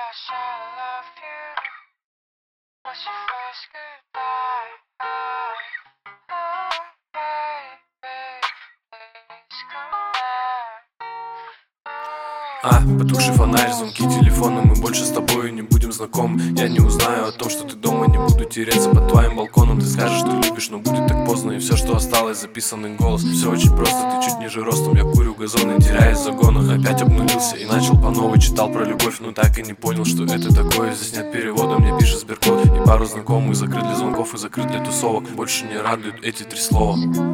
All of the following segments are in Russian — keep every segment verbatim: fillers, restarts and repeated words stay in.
wish I love you. Was your first goodbye. Oh, baby, please come back. А, потухший фонарь, звонки телефона. Мы больше с тобой не будем знакомы. Я не узнаю о том, что ты дома. Не буду тереться под твоим балконом. Ты скажешь, что любишь, но будет так поздно. И все, что осталось, записанный голос. Все очень просто, ты чуть ниже ростом. Я курю газон и теряюсь в загонах. Опять обнулился и начал по новой. Читал про любовь, но так и не понял, что это такое. Здесь нет перевода, мне пишет сберкот. И пару знакомых закрыт для звонков и закрыт для тусовок. Больше не радуют эти три слова.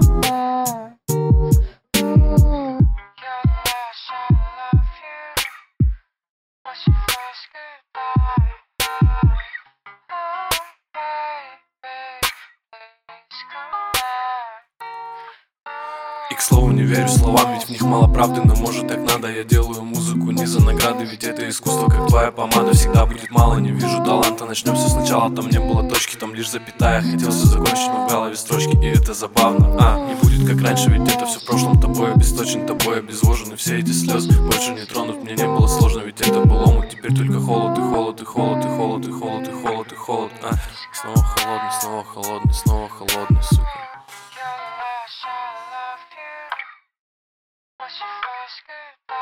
Was your first goodbye. Oh, baby, please come back. И к слову не верю словам, ведь в них мало правды. Но может так надо, я делаю музыку не за награды. Ведь это искусство, как твоя помада. Всегда будет мало, не вижу таланта. Начнем все сначала, там не было точки, там лишь запятая. Хотел все закончить, но в голове строчки, и это забавно. А, не будет как раньше, ведь это все в прошлом. Тобой обесточен, тобой обезвожен. И все эти слезы больше не тронут. Мне не было сложно, ведь это был омут. Теперь только холод и холод, и холод, и холод, и холод, и холод, и холод. А, снова холодный, снова холодный, снова холодный, сука. You're the last I love you. Was your first goodbye.